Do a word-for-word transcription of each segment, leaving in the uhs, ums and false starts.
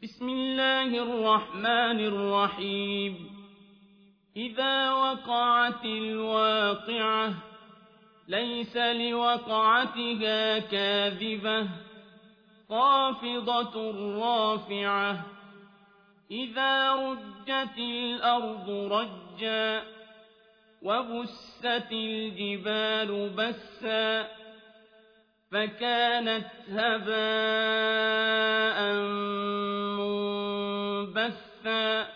بسم الله الرحمن الرحيم إذا وقعت الواقعة ليس لوقعتها كاذبة خافضة رافعة إذا رجت الأرض رجا وبست الجبال بسا فكانت هباء منبثا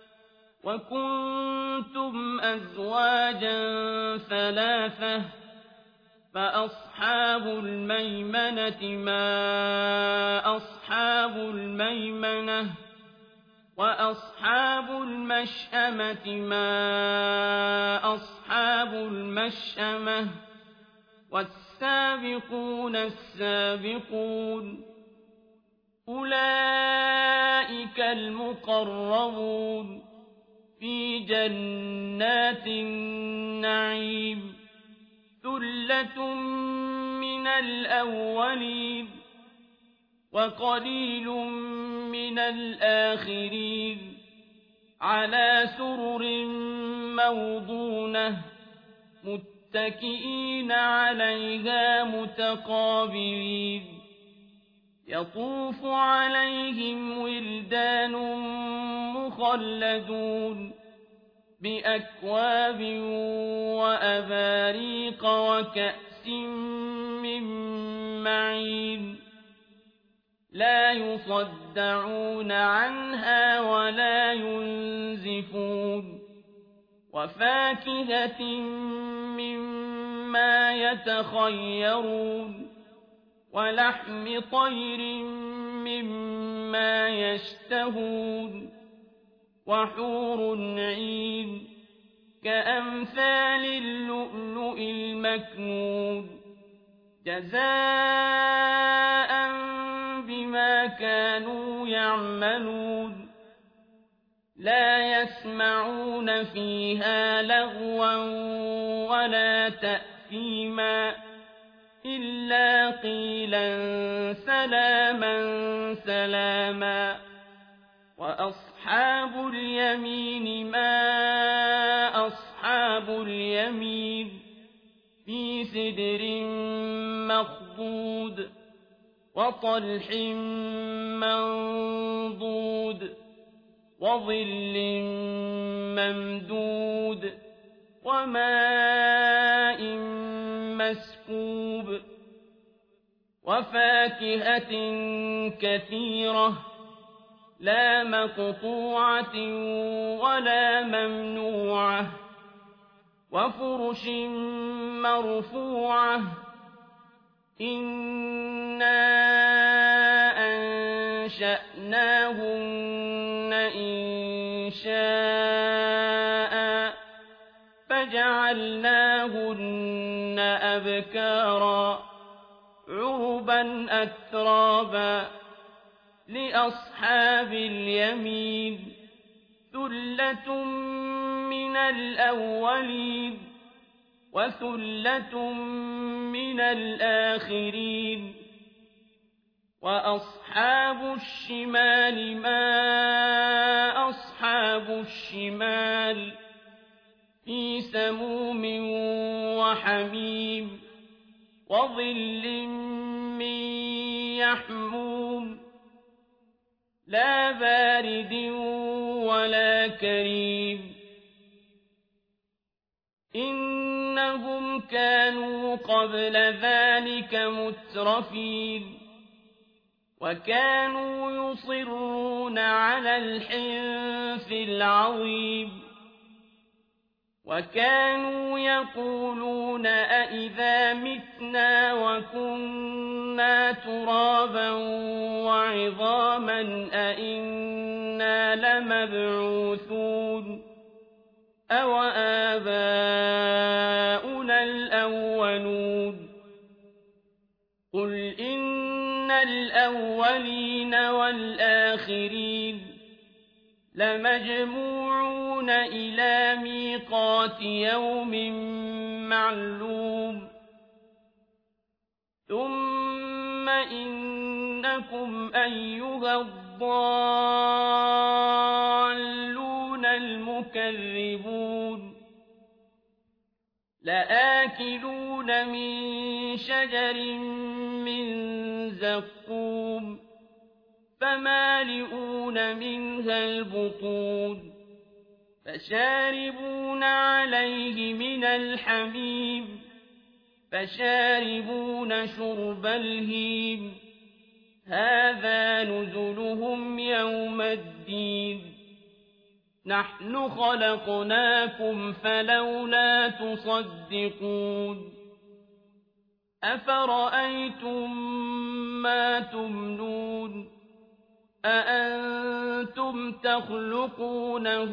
وكنتم أزواجا ثلاثة فأصحاب الميمنة ما أصحاب الميمنة وأصحاب المشأمة ما أصحاب المشأمة والسابقون السابقون أولئك المقربون في جنات النعيم ثلة من الأولين وقليل من الآخرين على سرر موضونة متكئين عليها متقابلين يطوف عليهم ولدان مخلدون بأكواب وأباريق وكأس من معين لا يصدعون عنها ولا ينزفون وفاكهة مما يتخيرون ولحم طير مما يشتهون وحور عين كأمثال اللؤلؤ المكنون جزاء بما كانوا يعملون لا يسمعون فيها لغوا ولا تأثيما إلا قيلا سلاما سلاما وأصحاب اليمين ما أصحاب اليمين في سدر مخضود وطلح منضود وظل ممدود وماء مسكوب وفاكهة كثيرة لا مقطوعة ولا ممنوعة وفرش مرفوعة إنا أنشأناهن إنشاء فجعلناهن أبكارا عربا أترابا لأصحاب اليمين ثلة من الأولين وثلة من الآخرين وأصحاب الشمال ما أصحاب الشمال في سموم وحميم وظل من يحموم لا بارد ولا كريم إنهم كانوا قبل ذلك مترفين وكانوا يصرون على الحنث العظيم وكانوا يقولون أئذا متنا وكنا ترابا وعظاما أئنا لمبعوثون أو آباؤنا الأولون قل إن الأولين والآخرين لمجموعون إلى ميقات يوم معلوم ثم إنكم أيها الضالون المكذبون لآكلون من شجر من زقوم فمالئون منها البطون فشاربون عليه من الحميم فشاربون شرب الهيم هذا نزلهم يوم الدين نحن خلقناكم فلولا تصدقون أفرأيتم ما تمنون أأنتم تخلقونه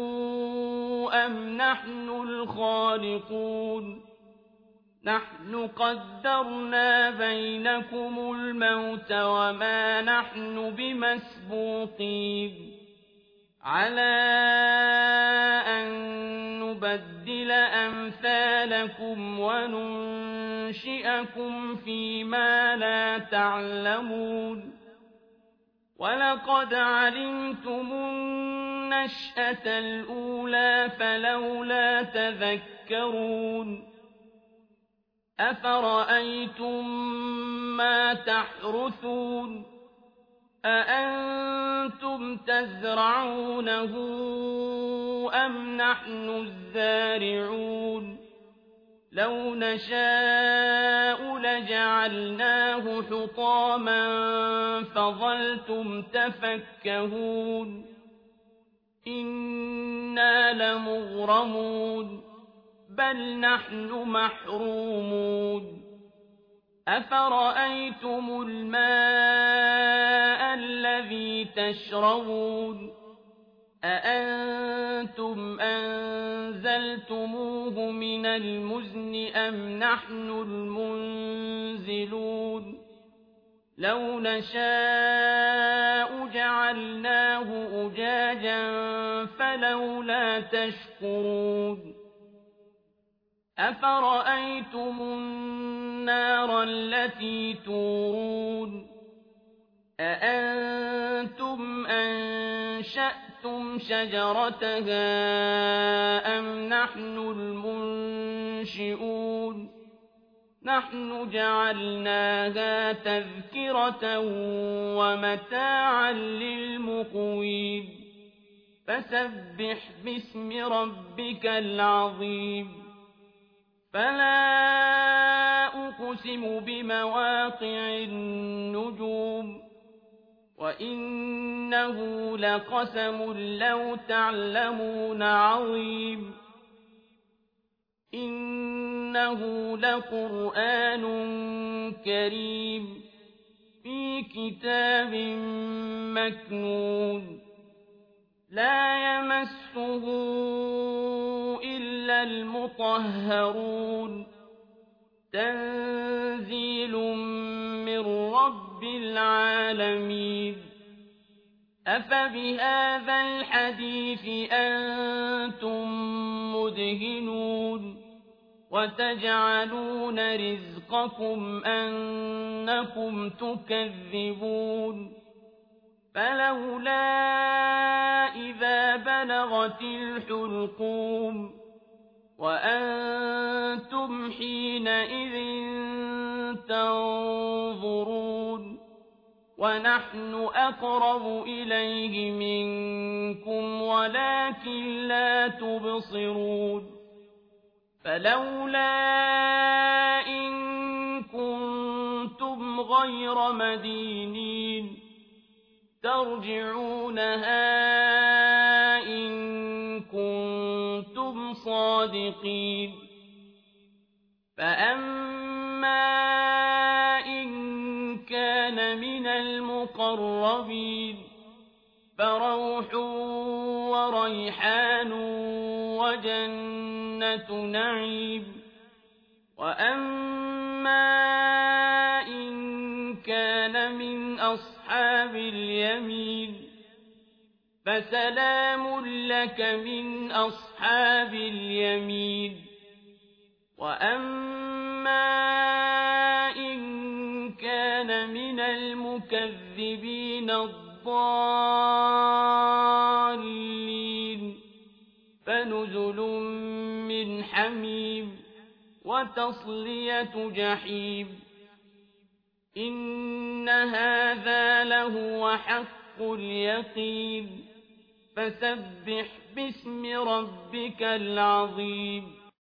أم نحن الخالقون نحن قدرنا بينكم الموت وما نحن بمسبوقين على أن نبدل أمثالكم وننشئكم فيما لا تعلمون ولقد علمتم النشأة الأولى فلولا تذكرون أفرأيتم ما تحرثون أأنتم تزرعونه أم نحن الزارعون لو نشاء لجعلناه حطاما فظلتم تفكهون إنا لمغرمون بل نحن محرومون أفرأيتم الماء الذي تشربون أأنتم أنزلتموه من المزن أم نحن المنزلون لو نشاء جعلناه أجاجا فلولا تشكرون أفرأيتم النار التي تورون أأنتم أنشأتم شجرتها أم نحن المنشئون نحن جعلناها تذكرة ومتاعا للمقوين فسبح باسم ربك العظيم فلا أقسم بمواقع النجوم وإنه لقسم لو تعلمون عظيم إنه لقرآن كريم في كتاب مكنون لا يمسه إلا المطهرون تنزيل من رب العالمين أفبهذا الحديث أنتم مدهنون وتجعلون رزقكم أنكم تكذبون فلولا إذا بلغت الحلقوم وأنتم حينئذ تنظرون ونحن أقرب إليه منكم ولكن لا تبصرون فلولا إن كنتم غير مدينين ترجعونها إن كنتم صادقين فأما إن كان من المقربين فروح وريحان وجنة نعيم وأما إن كان من أصحاب اليمين فسلام لك من أصحاب اليمين وأما إن كان من المكذبين الضالين الضالين فنزل من حميم وتصلية جحيم إن هذا لهو حق اليقين فسبح باسم ربك العظيم